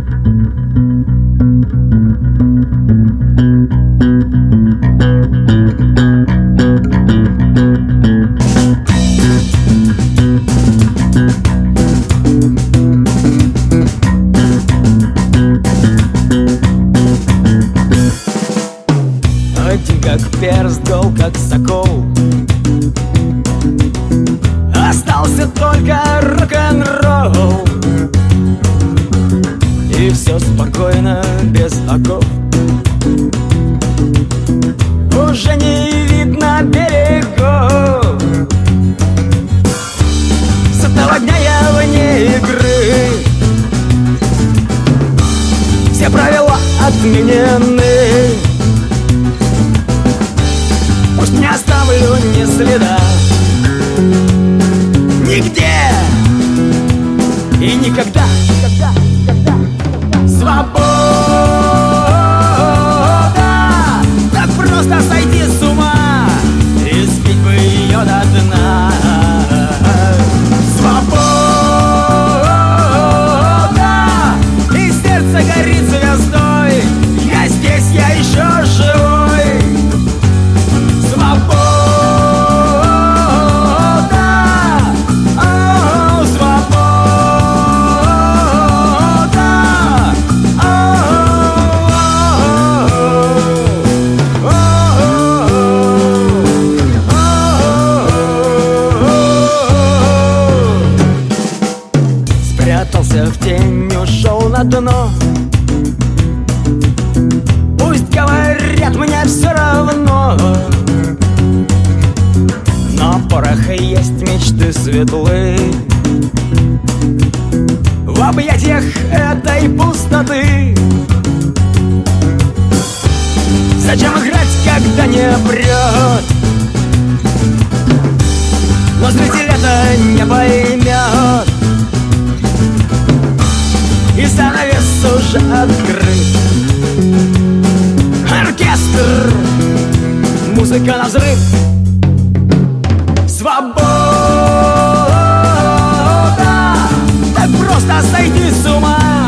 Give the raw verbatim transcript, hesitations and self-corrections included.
Один как перст, гол как сокол. Остался только рок-н-ролл. И все спокойно, без оков. Уже не видно берегов. С этого дня я вне игры. Все правила отменены. Пусть не оставлю ни следа нигде и никогда. Свобода, так просто сойти с ума и спить бы ее до дна. Свобода, и сердце горит звездой. Я здесь, я еще живой. Свобода, о, свобода, о, о, о. Спрятался в тень, ушел на дно. Пусть говорят, мне все равно. Но пороха есть, мечты светлые в объятиях этой пустоты. Зачем играть, когда не прет? Но зритель это не поймет. И занавес уже открыт. Оркестр, музыка на взрыв. Свобода, так просто сойти с ума